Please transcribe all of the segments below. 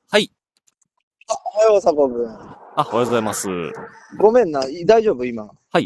はい。 おはよう、佐藤君。 おはようございます。 ごめんな、大丈夫、今。 はい。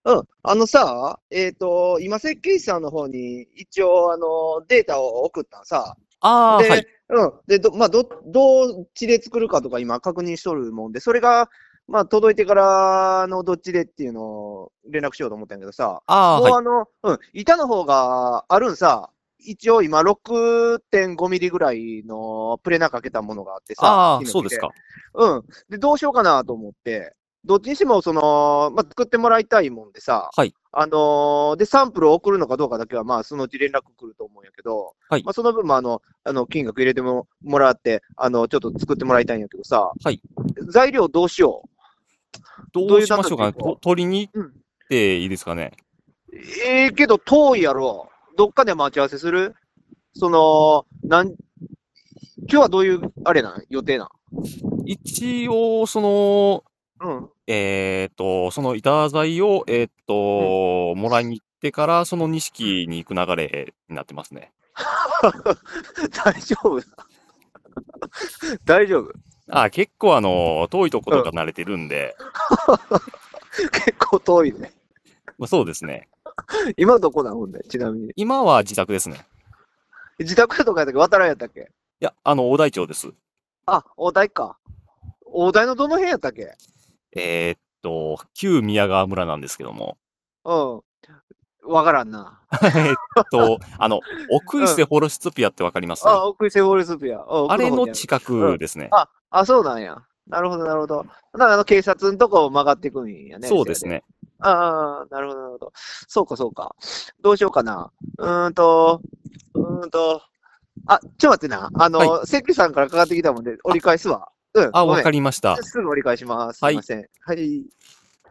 今、設計士さんの方に、一応、データを送ったんさ。 はい。 で、で、どっちで作るかとか今確認しとるもんで、それが、届いてからどっちでっていうのを連絡しようと思ったんやけどさ、 はい。 板の方があるんさ。一応今6.5ミリぐらいのプレナかけたものがあってさ、ヒノキで。 そうですか。 で、どうしようかなと思って、どっちにしても、作ってもらいたいもんでさ、 はい。 で、サンプルを送るのかどうかだけは、そのうち連絡来ると思うんやけど、 はい。 その分も、金額入れてもらって、ちょっと作ってもらいたいんやけどさ、 はい。 材料どうしよう。どどうういう段取しましょうかね。 りでいこ取りに行っう。うん。 ていいですかね。 けど遠いやろ。どっかで待ち合わせする。その、今日はどういう、あれ予定一応、 うん。 その板材を、 うん。 もらいに行ってから、そのうん。 錦に行く流れになってますね。 大丈夫大丈夫。 結構遠いとこうん。 とか慣れてるんで、 結構遠いね。 そうですね。 今どこほんで、ちなみに。 今は自宅ですね。 自宅とかやったっけ渡良やったっけ？ いや、大台町です。 大台か。大台のどの辺やったっけ？ 旧宮川村なんですけども。 うん。わからんな。 えっ奥伊勢うん。 フォレストピアってわかります？ 奥伊勢フォレスピア。 あれ奥の方にある。 の近うん。 くですね。 そうなんや。なるほど、なるほど。だから警察のとこ曲がってくんやね、せやで。 そうですね。 なるほど、なるほど。そうか、そうか。どうしようかな。うーんと、うーんと、ちょっと待ってな。 はい。 関さんからかかってきたもんで、折あ、 り返すわ。うん、ごめん。 わかりました。 すぐ折り返します。すはい。 いません。はい。